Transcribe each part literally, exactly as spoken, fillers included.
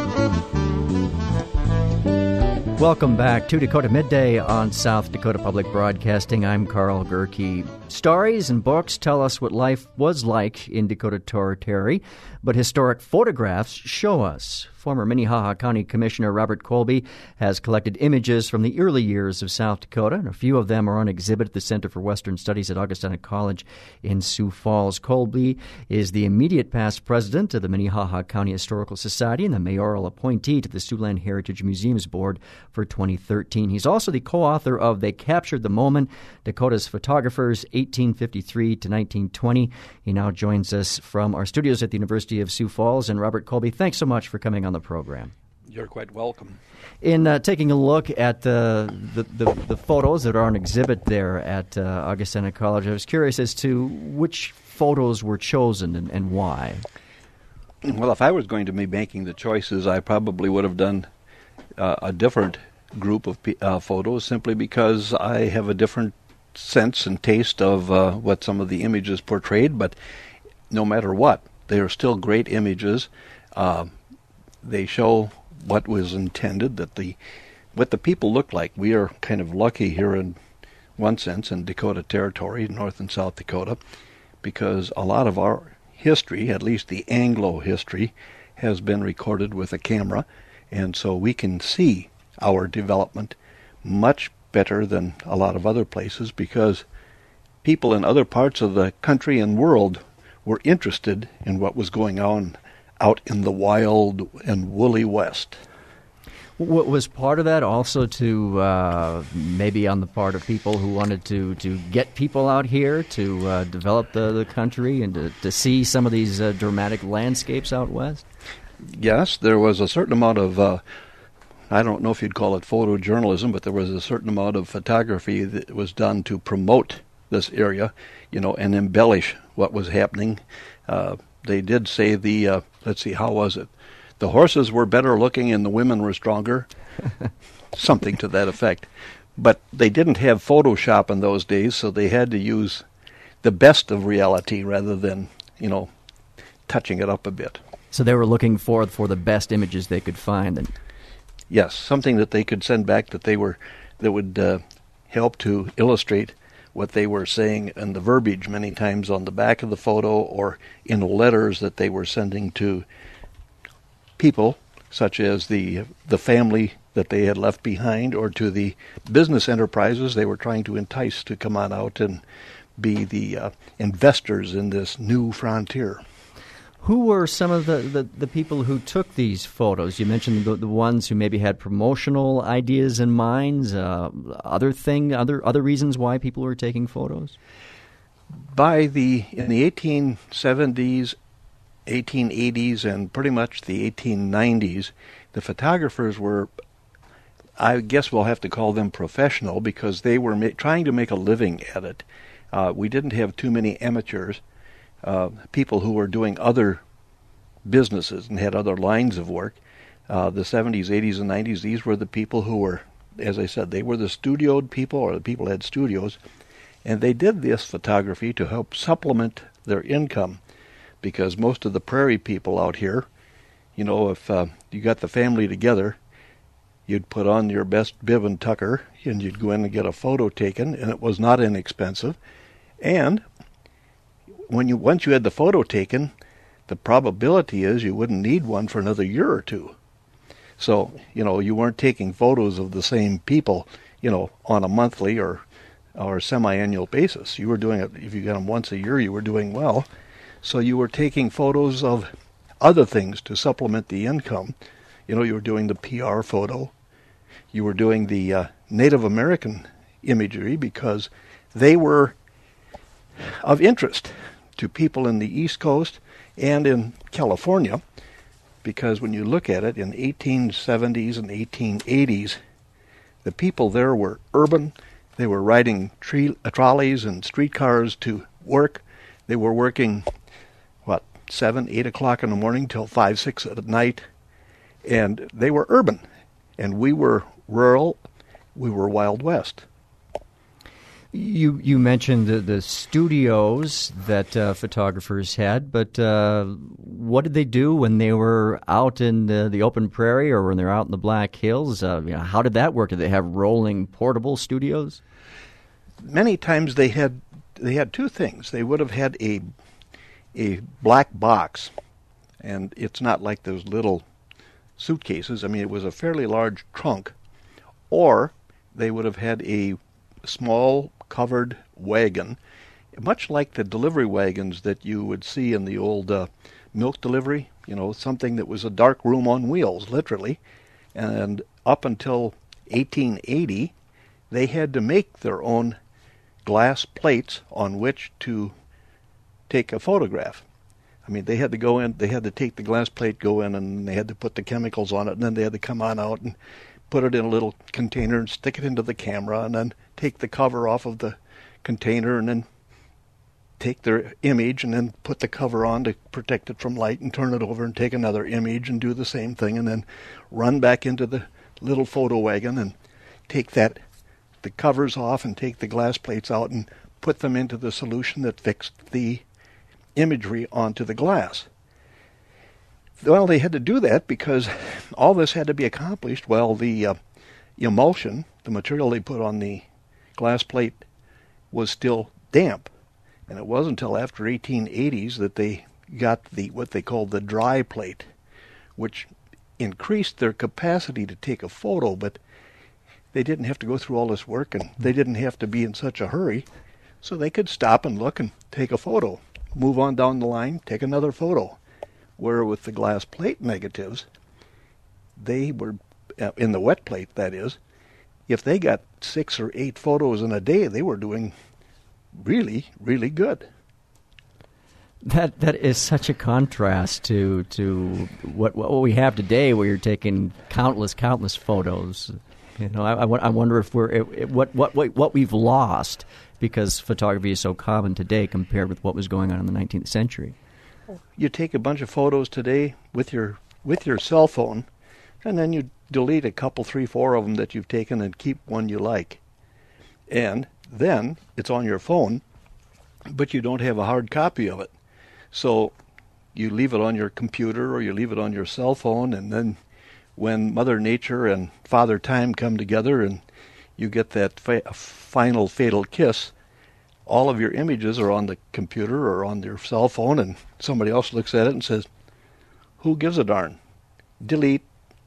Welcome back to Dakota Midday on South Dakota Public Broadcasting. I'm Carl Gerke. Stories and books tell us what life was like in Dakota Territory, but historic photographs show us. Former Minnehaha County Commissioner Robert Colby has collected images from the early years of South Dakota, and a few of them are on exhibit at the Center for Western Studies at Augustana College in Sioux Falls. Colby is the immediate past president of the Minnehaha County Historical Society and the mayoral appointee to the Siouxland Heritage Museums Board for twenty thirteen. He's also the co-author of They Captured the Moment, Dakota's Photographers, eighteen fifty-three to nineteen twenty. He now joins us from our studios at the University of Sioux Falls. And Robert Colby, thanks so much for coming on the program. You're quite welcome. In uh, taking a look at uh, the, the the photos that are on exhibit there at uh, Augustana College, I was curious as to which photos were chosen and, and why. Well, if I was going to be making the choices, I probably would have done uh, a different group of uh, photos, simply because I have a different sense and taste of uh, what some of the images portrayed. But no matter what, they are still great images. Uh, they show what was intended, that the what the people look like. We are kind of lucky here in one sense in Dakota Territory, North and South Dakota, because a lot of our history, at least the Anglo history, has been recorded with a camera, and so we can see our development much better than a lot of other places, because people in other parts of the country and world were interested in what was going on out in the wild and woolly West. What was part of that also to uh, maybe on the part of people who wanted to, to get people out here to uh, develop the, the country and to, to see some of these uh, dramatic landscapes out west? Yes, there was a certain amount of, uh, I don't know if you'd call it photojournalism, but there was a certain amount of photography that was done to promote this area, you know, and embellish what was happening. Uh, they did say the, uh, let's see, how was it? The horses were better looking and the women were stronger. Something to that effect. But they didn't have Photoshop in those days, so they had to use the best of reality rather than, you know, touching it up a bit. So they were looking for for the best images they could find. And yes, something that they could send back that they were that would uh, help to illustrate what they were saying, and the verbiage many times on the back of the photo or in letters that they were sending to people, such as the the family that they had left behind, or to the business enterprises they were trying to entice to come on out and be the uh, investors in this new frontier. Who were some of the, the, the people who took these photos? You mentioned the, the ones who maybe had promotional ideas in mind, uh, other thing, other other reasons why people were taking photos? By the in the eighteen seventies, eighteen eighties, and pretty much the eighteen nineties, the photographers were, I guess we'll have to call them professional, because they were ma- trying to make a living at it. Uh, we didn't have too many amateurs. Uh, people who were doing other businesses and had other lines of work. Uh, the seventies, eighties, and nineties, these were the people who were, as I said, they were the studioed people, or the people who had studios, and they did this photography to help supplement their income, because most of the prairie people out here, you know, if uh, you got the family together, you'd put on your best bib and tucker, and you'd go in and get a photo taken, and it was not inexpensive, and when you once you had the photo taken, the probability is you wouldn't need one for another year or two. So, you know, you weren't taking photos of the same people, you know, on a monthly or or semi-annual basis. You were doing it, if you got them once a year, you were doing well. So you were taking photos of other things to supplement the income. You know, you were doing the P R photo. You were doing the uh, Native American imagery, because they were of interest to people in the East Coast and in California, because when you look at it, in the eighteen seventies and eighteen eighties, the people there were urban. They were riding tree, uh, trolleys and streetcars to work. They were working, what, seven, eight o'clock in the morning till five, six at night, and they were urban, and we were rural. We were Wild West. You you mentioned the, the studios that uh, photographers had, but uh, what did they do when they were out in the, the open prairie or when they're out in the Black Hills? Uh, you know, how did that work? Did they have rolling portable studios? Many times they had they had two things. They would have had a a black box, and it's not like those little suitcases. I mean, it was a fairly large trunk, or they would have had a small covered wagon, much like the delivery wagons that you would see in the old uh, milk delivery, you know, something that was a dark room on wheels, literally. And up until eighteen eighty, they had to make their own glass plates on which to take a photograph. I mean, they had to go in, they had to take the glass plate, go in, and they had to put the chemicals on it, and then they had to come on out and put it in a little container and stick it into the camera, and then take the cover off of the container, and then take their image and then put the cover on to protect it from light, and turn it over and take another image and do the same thing, and then run back into the little photo wagon and take that the covers off and take the glass plates out and put them into the solution that fixed the imagery onto the glass. Well, they had to do that because all this had to be accomplished while the uh, emulsion, the material they put on the glass plate, was still damp. And it wasn't until after eighteen eighties that they got the what they called the dry plate, which increased their capacity to take a photo, but they didn't have to go through all this work, and they didn't have to be in such a hurry, so they could stop and look and take a photo, move on down the line, take another photo. Where with the glass plate negatives, they were, uh, in the wet plate that is, if they got six or eight photos in a day, they were doing really, really good. That that is such a contrast to to what what we have today, where you're taking countless, countless photos. You know, I, I, I wonder if we're it, it, what what what we've lost because photography is so common today compared with what was going on in the nineteenth century. You take a bunch of photos today with your with your cell phone, and then you delete a couple, three, four of them that you've taken and keep one you like. And then it's on your phone, but you don't have a hard copy of it. So you leave it on your computer or you leave it on your cell phone, and then when Mother Nature and Father Time come together and you get that fa- final fatal kiss, all of your images are on the computer or on your cell phone, and somebody else looks at it and says, who gives a darn? Delete.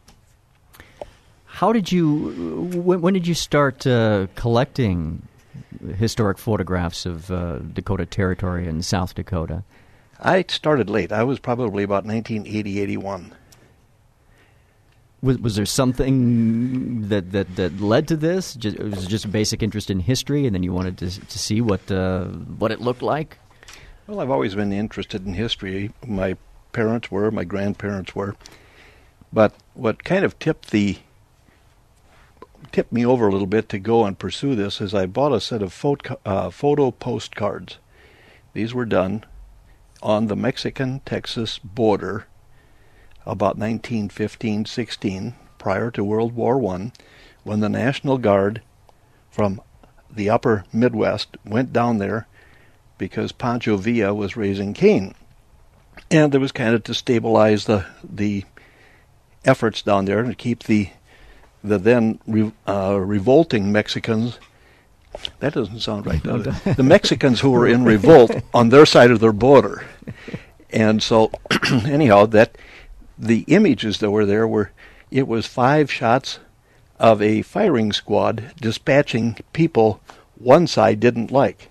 How did you, when, when did you start uh, collecting historic photographs of uh, Dakota Territory and South Dakota? I started late. I was probably about nineteen eighty, eighty-one. Was, was there something that, that, that led to this? Just, it was just a basic interest in history, and then you wanted to to see what uh, what it looked like? Well, I've always been interested in history. My parents were, my grandparents were. But what kind of tipped the tipped me over a little bit to go and pursue this is I bought a set of photo, uh, photo postcards. These were done on the Mexican-Texas border about nineteen fifteen sixteen, prior to World War One, when the National Guard from the upper Midwest went down there because Pancho Villa was raising Cain. And it was kind of to stabilize the the efforts down there and keep the the then re, uh, revolting Mexicans. That doesn't sound right, does it? The Mexicans who were in revolt on their side of their border. And so, anyhow, that the images that were there were, it was five shots of a firing squad dispatching people one side didn't like.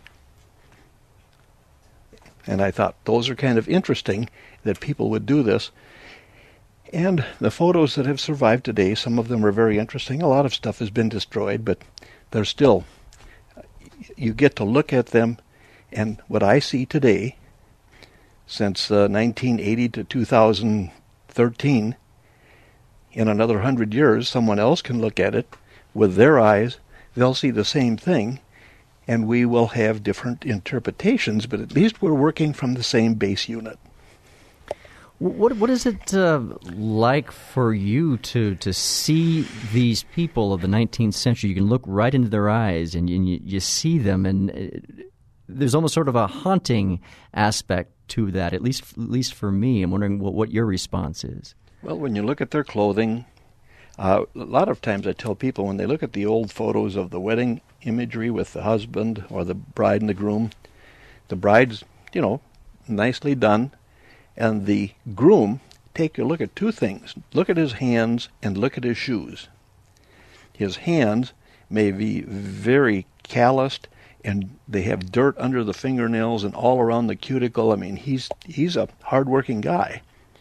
And I thought, those are kind of interesting that people would do this. And the photos that have survived today, some of them are very interesting. A lot of stuff has been destroyed, but they're still, you get to look at them, and what I see today, since uh, nineteen eighty to two thousand thirteen, in another hundred years, someone else can look at it with their eyes, they'll see the same thing, and we will have different interpretations, but at least we're working from the same base unit. What what is it uh, like for you to to see these people of the nineteenth century? You can look right into their eyes, and you, and you, you see them, and uh, there's almost sort of a haunting aspect to that. At least, at least for me, I'm wondering what, what your response is. Well, when you look at their clothing, uh, a lot of times I tell people when they look at the old photos of the wedding imagery with the husband or the bride and the groom, the bride's, you know, nicely done. And the groom, take a look at two things. Look at his hands and look at his shoes. His hands may be very calloused, and they have dirt under the fingernails and all around the cuticle. I mean, he's he's a hard-working guy.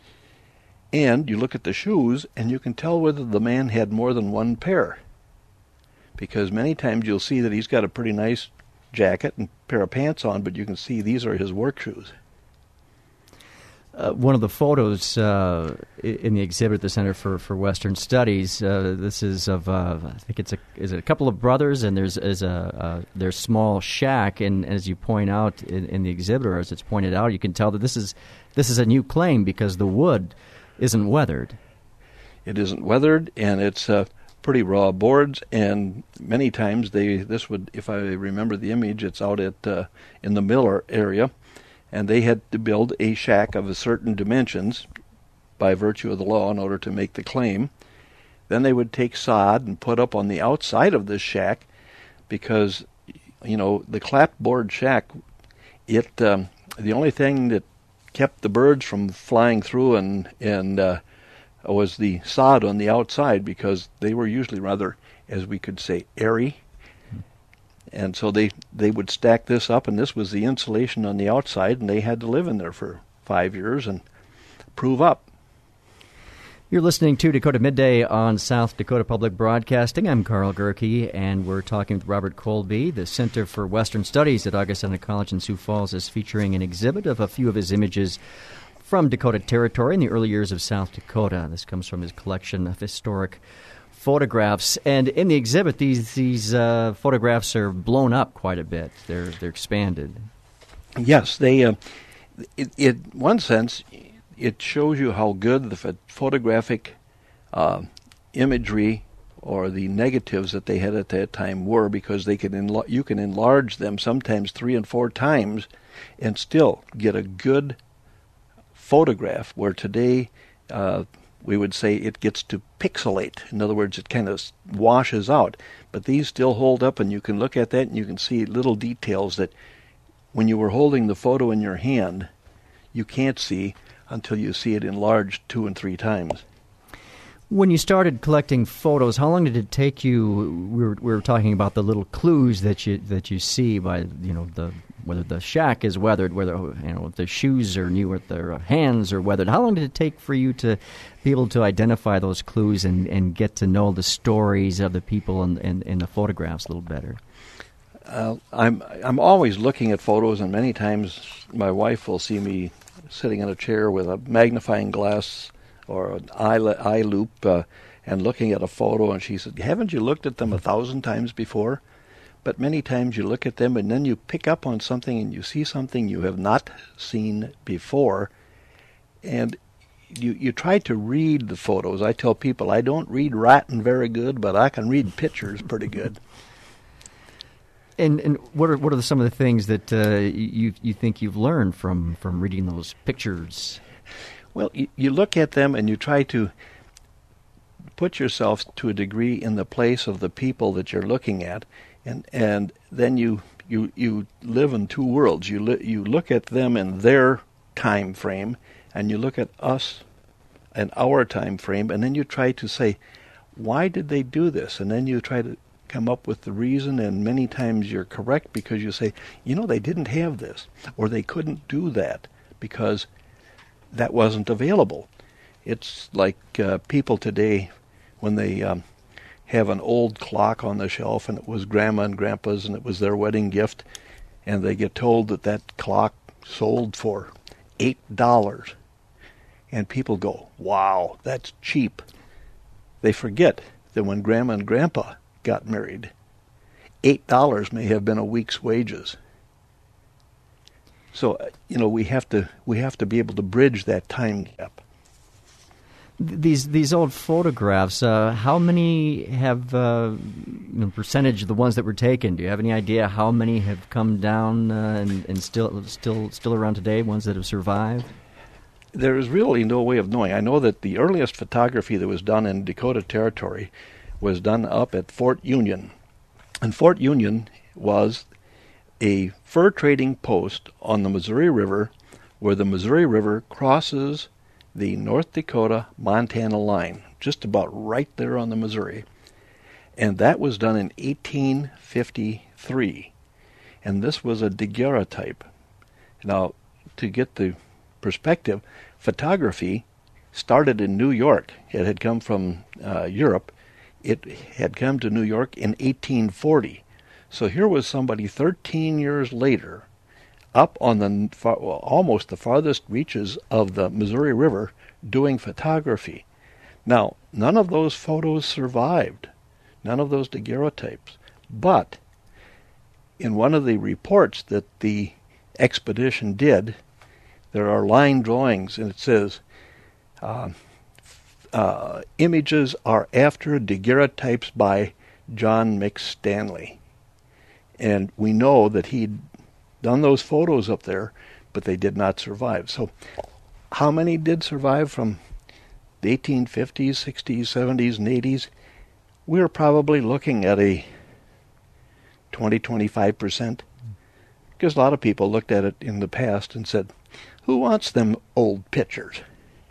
And you look at the shoes, and you can tell whether the man had more than one pair. Because many times you'll see that he's got a pretty nice jacket and pair of pants on, but you can see these are his work shoes. Uh, one of the photos uh, in the exhibit at the Center for, for Western Studies, uh, this is of uh, I think it's a is it a couple of brothers, and there's is a uh, their small shack, and as you point out in, in the exhibit, or as it's pointed out, you can tell that this is this is a new claim because the wood isn't weathered. It isn't weathered, and it's uh, pretty raw boards, and many times they this would, if I remember the image, it's out at uh, in the Miller area. And they had to build a shack of a certain dimensions by virtue of the law in order to make the claim. Then they would take sod and put up on the outside of this shack because, you know, the clapboard shack, it um, the only thing that kept the birds from flying through and, and uh, was the sod on the outside because they were usually rather, as we could say, airy. And so they, they would stack this up, and this was the insulation on the outside, and they had to live in there for five years and prove up. You're listening to Dakota Midday on South Dakota Public Broadcasting. I'm Carl Gerke, and we're talking with Robert Colby. The Center for Western Studies at Augustana College in Sioux Falls is featuring an exhibit of a few of his images from Dakota Territory in the early years of South Dakota. This comes from his collection of historic photographs, and in the exhibit, these these uh, photographs are blown up quite a bit. They're they're expanded. Yes, they. Uh, it, it, in one sense, it shows you how good the ph- photographic uh, imagery or the negatives that they had at that time were, because they could enla- you can enlarge them sometimes three and four times, and still get a good photograph. Where today. Uh, we would say it gets to pixelate. In other words, it kind of washes out. But these still hold up, and you can look at that, and you can see little details that when you were holding the photo in your hand, you can't see until you see it enlarged two and three times. When you started collecting photos, how long did it take you? We were, we were talking about the little clues that you that you see by, you know, the whether the shack is weathered, whether, you know, if the shoes are new, or their hands are weathered. How long did it take for you to be able to identify those clues and, and get to know the stories of the people and in, in, in the photographs a little better? Uh, I'm I'm always looking at photos, and many times my wife will see me sitting in a chair with a magnifying glass or an eye, eye loop uh, and looking at a photo, and she said, haven't you looked at them a thousand times before? But many times you look at them, and then you pick up on something, and you see something you have not seen before, and you you try to read the photos. I tell people I don't read writing very good, but I can read pictures pretty good. And and what are what are some of the things that uh, you you think you've learned from, from reading those pictures? Well, you, you look at them and you try to put yourself to a degree in the place of the people that you're looking at, and and then you you, you live in two worlds. You li- you look at them in their time frame, and you look at us and our time frame, and then you try to say, why did they do this? And then you try to come up with the reason, and many times you're correct because you say, you know, they didn't have this, or they couldn't do that because that wasn't available. It's like uh, people today, when they um, have an old clock on the shelf, and it was Grandma and Grandpa's, and it was their wedding gift, and they get told that that clock sold for eight dollars. And people go, wow, that's cheap. They forget that when Grandma and Grandpa got married, eight dollars may have been a week's wages. So, uh, you know, we have to we have to be able to bridge that time gap. These these old photographs, uh, how many have, uh, you know, percentage of the ones that were taken? Do you have any idea how many have come down uh, and, and still still still around today, ones that have survived? There is really no way of knowing. I know that the earliest photography that was done in Dakota Territory was done up at Fort Union. And Fort Union was a fur trading post on the Missouri River where the Missouri River crosses the North Dakota-Montana line, just about right there on the Missouri. And that was done in eighteen fifty-three. And this was a daguerreotype. Now, to get the perspective, photography started in New York. It had come from uh, Europe. It had come to New York in eighteen forty. So here was somebody thirteen years later, up on the far, well, almost the farthest reaches of the Missouri River, doing photography. Now, none of those photos survived, none of those daguerreotypes. But in one of the reports that the expedition did, there are line drawings, and it says, uh, uh, images are after daguerreotypes by John McStanley. And we know that he'd done those photos up there, but they did not survive. So how many did survive from the eighteen fifties, sixties, seventies, and eighties? We're probably looking at a twenty, twenty-five percent. Because a lot of people looked at it in the past and said, who wants them old pictures?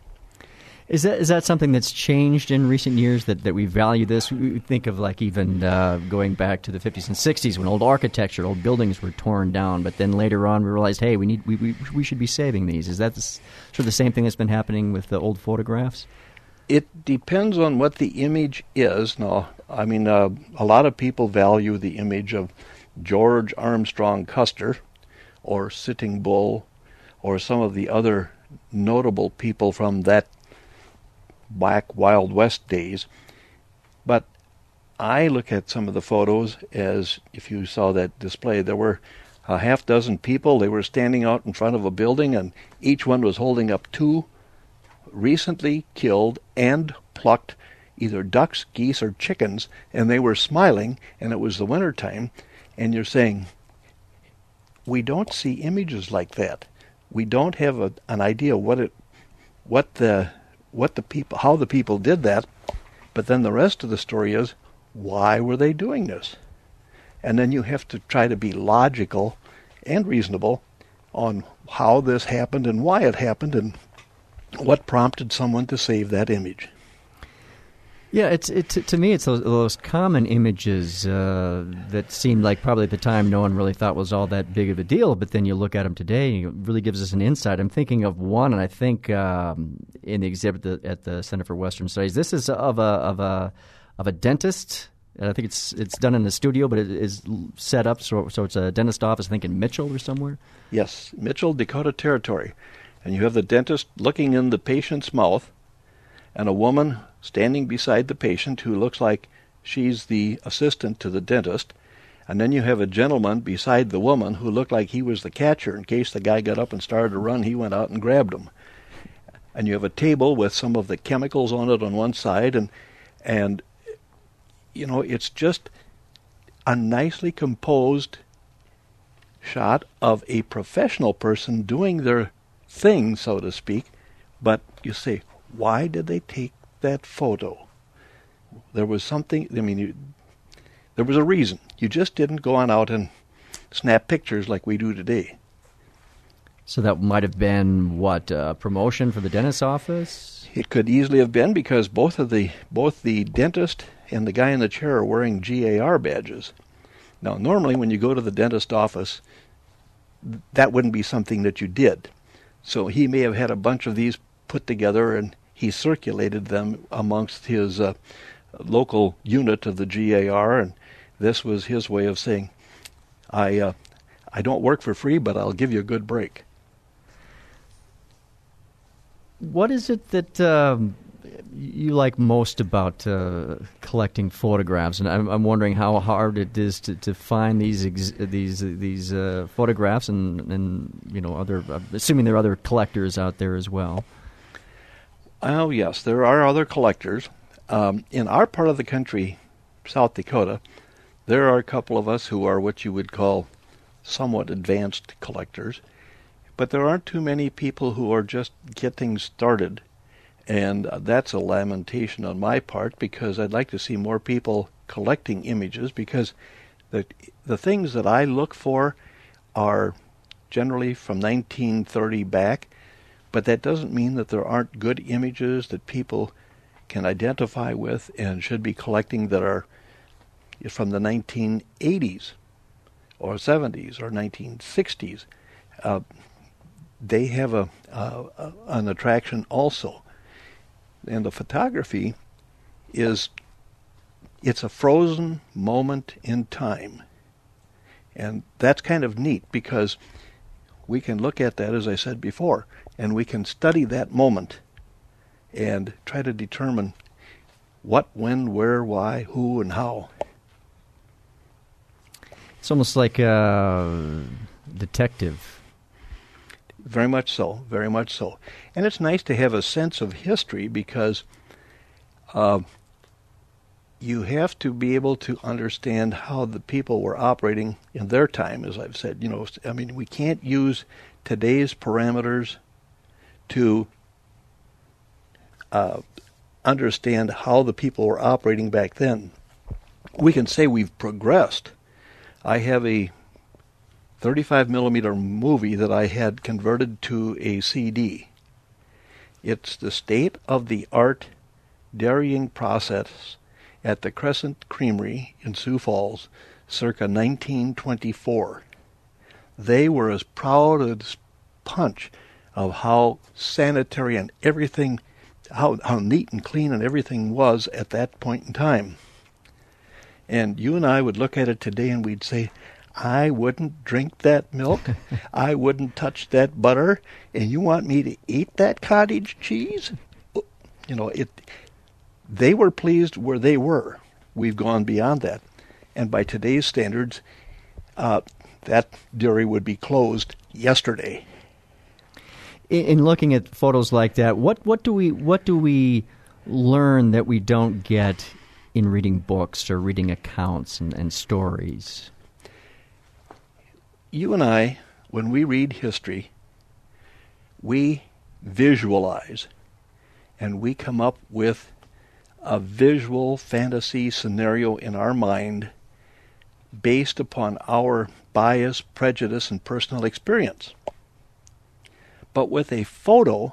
Is that is that something that's changed in recent years, that, that we value this? We think of like even uh, going back to the fifties and sixties when old architecture, old buildings were torn down, but then later on we realized, hey, we need we we, we should be saving these. Is that the, sort of the same thing that's been happening with the old photographs? It depends on what the image is. Now, I mean, uh, a lot of people value the image of George Armstrong Custer or Sitting Bull or some of the other notable people from that Black Wild West days. But I look at some of the photos as, if you saw that display, there were a half dozen people. They were standing out in front of a building, and each one was holding up two recently killed and plucked either ducks, geese, or chickens, and they were smiling, and it was the winter time, and you're saying, we don't see images like that. We don't have a, an idea what it, what the what the people, how the people did that, but then the rest of the story is, why were they doing this? And then you have to try to be logical and reasonable on how this happened and why it happened and what prompted someone to save that image. Yeah, it's it to me it's those, those common images uh, that seemed like probably at the time no one really thought was all that big of a deal, but then you look at them today and it really gives us an insight. I'm thinking of one, and I think um, in the exhibit the, at the Center for Western Studies, this is of a of a of a dentist. I think it's it's done in the studio, but it is set up so so it's a dentist office. I think in Mitchell or somewhere. Yes, Mitchell, Dakota Territory, and you have the dentist looking in the patient's mouth, and a woman standing beside the patient who looks like she's the assistant to the dentist. And then you have a gentleman beside the woman who looked like he was the catcher. In case the guy got up and started to run, he went out and grabbed him. And you have a table with some of the chemicals on it on one side. And, and you know, it's just a nicely composed shot of a professional person doing their thing, so to speak. But you say, why did they take that photo? There was something, I mean, you, there was a reason. You just didn't go on out and snap pictures like we do today. So that might have been, what, a promotion for the dentist's office? It could easily have been, because both of the both the dentist and the guy in the chair are wearing G A R badges. Now, normally when you go to the dentist office, that wouldn't be something that you did. So he may have had a bunch of these put together, and he circulated them amongst his uh, local unit of the G A R, and this was his way of saying, I uh, I don't work for free, but I'll give you a good break. What is it that, um, you like most about uh, collecting photographs, and I'm, I'm wondering how hard it is to, to find these ex- these these uh, photographs, and, and you know other. Uh, assuming there are other collectors out there as well. Oh yes, there are other collectors. Um, in our part of the country, South Dakota, there are a couple of us who are what you would call somewhat advanced collectors, but there aren't too many people who are just getting started. And that's a lamentation on my part, because I'd like to see more people collecting images, because the the things that I look for are generally from nineteen thirty back, but that doesn't mean that there aren't good images that people can identify with and should be collecting that are from the nineteen eighties or seventies or nineteen sixties. Uh, they have a, uh, a an attraction also. And the photography is, it's a frozen moment in time. And that's kind of neat, because we can look at that, as I said before, and we can study that moment and try to determine what, when, where, why, who, and how. It's almost like a detective. Very much so, very much so. And it's nice to have a sense of history, because uh, you have to be able to understand how the people were operating in their time, as I've said. You know, I mean, we can't use today's parameters to uh, understand how the people were operating back then. We can say we've progressed. I have a thirty-five millimeter movie that I had converted to a C D. It's the state-of-the-art dairying process at the Crescent Creamery in Sioux Falls, circa nineteen twenty-four. They were as proud as punch of how sanitary and everything, how, how neat and clean and everything was at that point in time. And you and I would look at it today and we'd say, I wouldn't drink that milk. I wouldn't touch that butter. And you want me to eat that cottage cheese? You know, it. They were pleased where they were. We've gone beyond that. And by today's standards, uh, that dairy would be closed yesterday. In, in looking at photos like that, what, what do we what do we learn that we don't get in reading books or reading accounts and, and stories? You and I, when we read history, we visualize, and we come up with a visual fantasy scenario in our mind based upon our bias, prejudice, and personal experience. But with a photo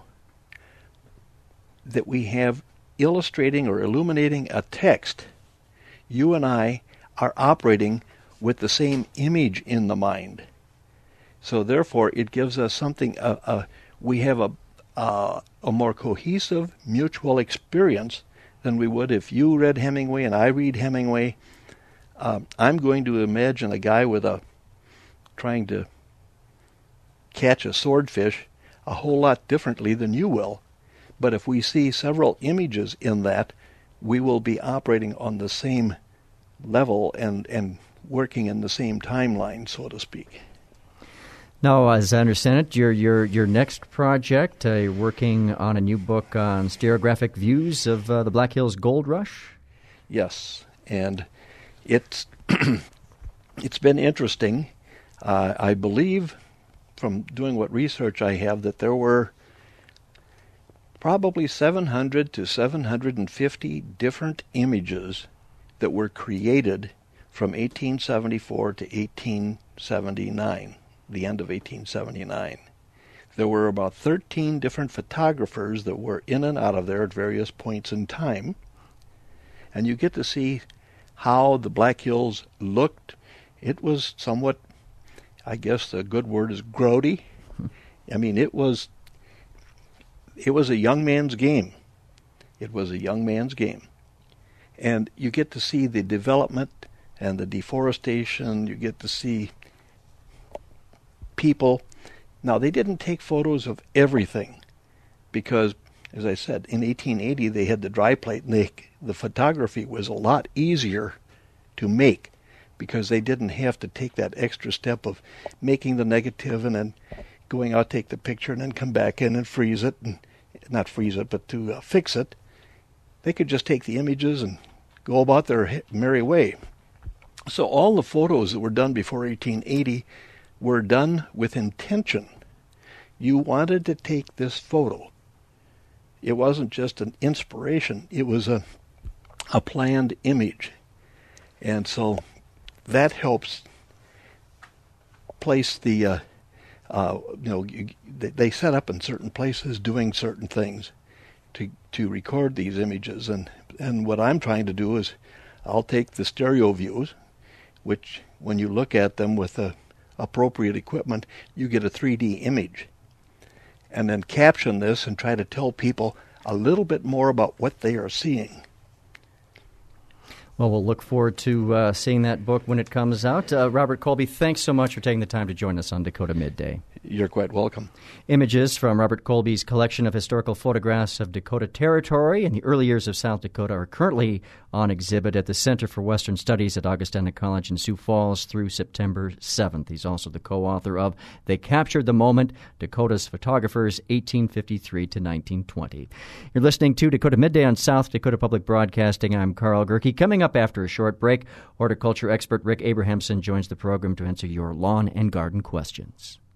that we have illustrating or illuminating a text, you and I are operating with the same image in the mind. So therefore, it gives us something, uh, uh, we have a, uh, a more cohesive mutual experience than we would if you read Hemingway and I read Hemingway. Uh, I'm going to imagine a guy with a, trying to catch a swordfish a whole lot differently than you will. But if we see several images in that, we will be operating on the same level and, and working in the same timeline, so to speak. Now, as I understand it, your your your next project, uh, you're working on a new book on stereographic views of uh, the Black Hills Gold Rush? Yes, and it's it's been interesting. Uh, I believe, from doing what research I have, that there were probably seven hundred to seven hundred fifty different images that were created from eighteen seventy-four to eighteen seventy-nine, the end of eighteen seventy-nine. There were about thirteen different photographers that were in and out of there at various points in time. And you get to see how the Black Hills looked. It was somewhat, I guess the good word is grody. I mean, it was it was a young man's game. It was a young man's game. And you get to see the development and the deforestation. You get to see people. Now, they didn't take photos of everything because as I said, in eighteen eighty they had the dry plate, and they, the photography was a lot easier to make because they didn't have to take that extra step of making the negative and then going out, take the picture, and then come back in and freeze it, and not freeze it, but to uh, fix it. They could just take the images and go about their merry way. So all the photos that were done before eighteen eighty were done with intention. You wanted to take this photo. It wasn't just an inspiration. It was a a planned image. And so that helps place the, uh, uh, you know, you, they set up in certain places doing certain things to to record these images. And, and what I'm trying to do is I'll take the stereo views, which when you look at them with the appropriate equipment, you get a three D image. And then caption this and try to tell people a little bit more about what they are seeing. Well, we'll look forward to uh, seeing that book when it comes out. Uh, Robert Colby, thanks so much for taking the time to join us on Dakota Midday. You're quite welcome. Images from Robert Colby's collection of historical photographs of Dakota Territory in the early years of South Dakota are currently on exhibit at the Center for Western Studies at Augustana College in Sioux Falls through September seventh. He's also the co-author of They Captured the Moment, Dakota's Photographers, eighteen fifty-three to nineteen twenty. You're listening to Dakota Midday on South Dakota Public Broadcasting. I'm Carl Gerke. Coming up after a short break, horticulture expert Rick Abrahamson joins the program to answer your lawn and garden questions.